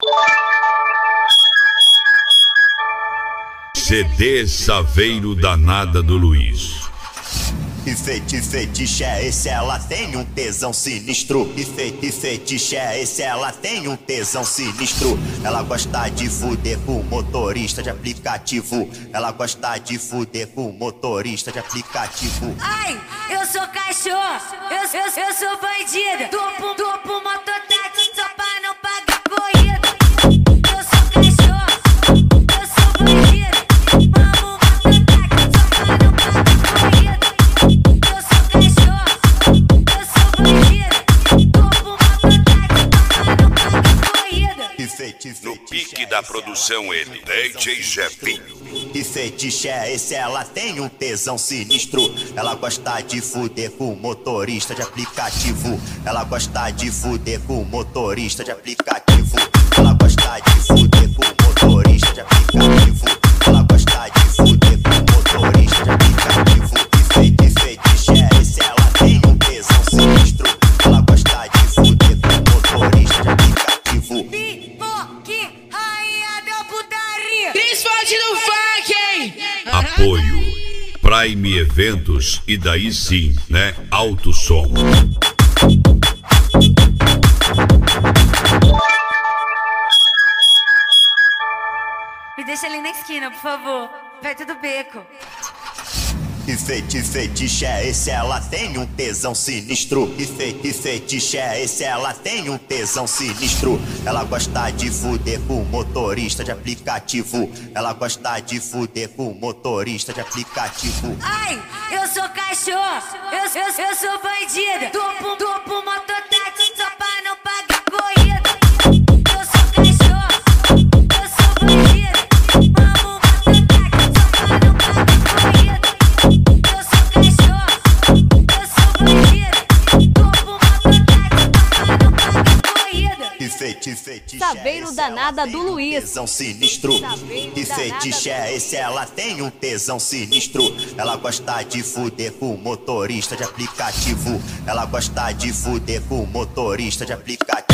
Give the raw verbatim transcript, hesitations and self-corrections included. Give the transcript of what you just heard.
C D Saveiro Danada do Luiz. E feiti, fetiche é esse, ela tem um tesão sinistro. E feiti, fetiche é esse, ela tem um tesão sinistro. Ela gosta de fuder com motorista de aplicativo. Ela gosta de fuder com motorista de aplicativo. Ai, eu sou cachorro, eu, eu, eu sou bandida. Duplo, duplo, mototáxi só pra não pagar corrida. Eu sou cachorro, eu sou bandida. Vamos mototáxi só pra não pagar corrida. No pique da produção ele, D J Jefinho. Que fetiche é esse? Ela tem um tesão sinistro. Ela gosta de fuder com motorista de aplicativo. Ela gosta de fuder com motorista de aplicativo. Ela gosta de fuder com motorista de aplicativo. Ela gosta de fuder com motorista de aplicativo. Que fetiche é esse? Ela tem um tesão sinistro. Ela gosta de fuder com motorista de aplicativo. No funk, hein? Apoio Prime Eventos e daí sim, né? Alto som. Me deixa ali na esquina, por favor, perto do beco. Que feiti, fetiche é esse? Ela tem um tesão sinistro. Que feiti, fetiche é esse? Ela tem um tesão sinistro. Ela gosta de fuder com motorista de aplicativo. Ela gosta de fuder com motorista de aplicativo. Ai, eu sou cachorro, eu, eu, eu sou bandida. Duplo, duplo, mototáxi só pra não pagar corrida. Eu sou cachorro, eu sou bandida. Vamos mototáxi só pra não pagar corrida. Feiti, fetiche Saveiro Danada do Luiz. Tesão sinistro. Que fetiche é esse? Ela tem um tesão sinistro. Ela gosta de fuder com motorista de aplicativo. Ela gosta de fuder com motorista de aplicativo.